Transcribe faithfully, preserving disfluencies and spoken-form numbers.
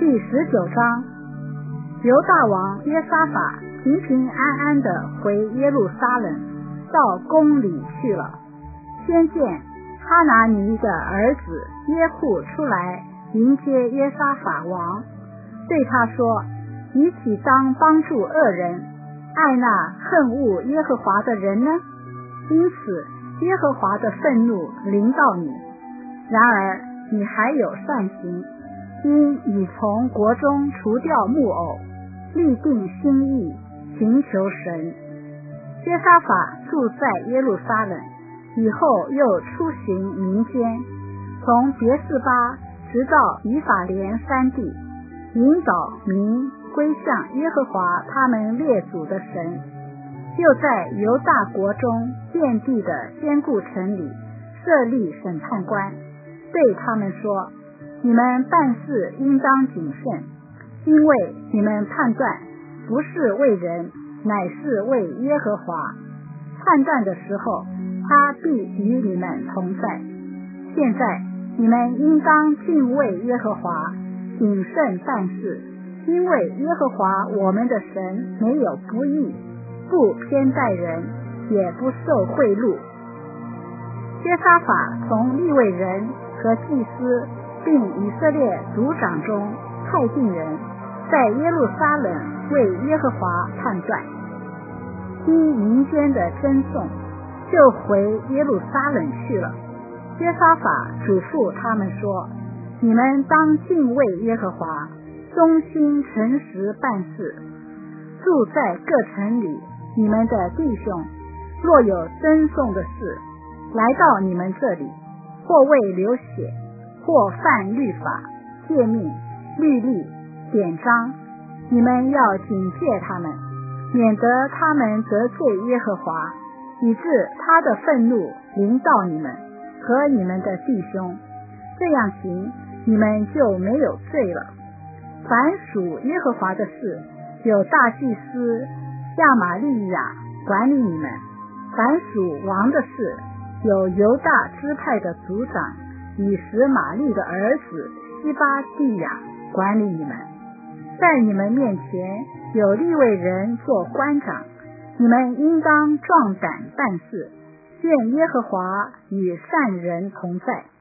第十九章，犹大王约沙法平平安安地回耶路撒冷，到宫里去了。先见哈拿尼的儿子耶户出来迎接约沙法王，对他说：你岂当帮助恶人，爱那恨恶耶和华的人呢？因此耶和华的愤怒临到你，然而你还有善行，因已从国中除掉木偶，立定心意寻求神。约沙法住在耶路撒冷，以后又出行民间，从别是巴直到以法莲山地，引导民归向耶和华他们列祖的神。又在犹大国中遍地的坚固城里设立审判官，对他们说：你们办事应当谨慎，因为你们判断不是为人，乃是为耶和华。判断的时候，他必与你们同在。现在你们应当敬畏耶和华，谨慎办事，因为耶和华我们的神没有不义，不偏待人，也不受贿赂。约沙法从利未人和祭司并以色列族长中派定人，在耶路撒冷为耶和华判断。听民间的争讼，就回耶路撒冷去了。约沙法嘱咐他们说：你们当敬畏耶和华，忠心诚实办事。住在各城里，你们的弟兄若有争讼的事来到你们这里，或为流血，或犯律法、诫命、律例、典章，你们要警戒他们，免得他们得罪耶和华，以致他的愤怒临到你们和你们的弟兄。这样行，你们就没有罪了。凡属耶和华的事，有大祭司亚玛利亚管理你们；凡属王的事，有犹大支派的族长以实玛利的儿子西巴地亚管理你们。在你们面前有利未人做官长，你们应当壮胆办事，愿耶和华与善人同在。